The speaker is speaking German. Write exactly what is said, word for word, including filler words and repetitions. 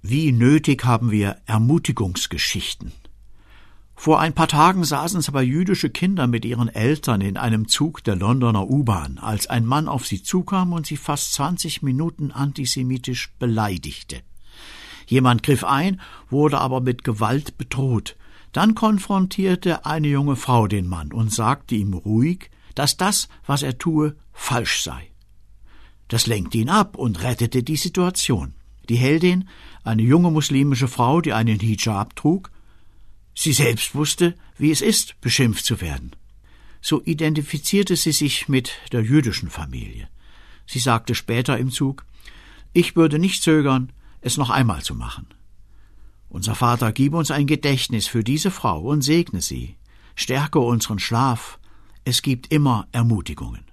Wie nötig haben wir Ermutigungsgeschichten. Vor ein paar Tagen saßen zwei jüdische Kinder mit ihren Eltern in einem Zug der Londoner U-Bahn, als ein Mann auf sie zukam und sie fast zwanzig Minuten antisemitisch beleidigte. Jemand griff ein, wurde aber mit Gewalt bedroht. Dann konfrontierte eine junge Frau den Mann und sagte ihm ruhig, dass das, was er tue, falsch sei. Das lenkte ihn ab und rettete die Situation. Die Heldin, eine junge muslimische Frau, die einen Hijab trug, sie selbst wusste, wie es ist, beschimpft zu werden. So identifizierte sie sich mit der jüdischen Familie. Sie sagte später im Zug, ich würde nicht zögern, es noch einmal zu machen. Unser Vater, gib uns ein Gedächtnis für diese Frau und segne sie. Stärke unseren Schlaf. Es gibt immer Ermutigungen.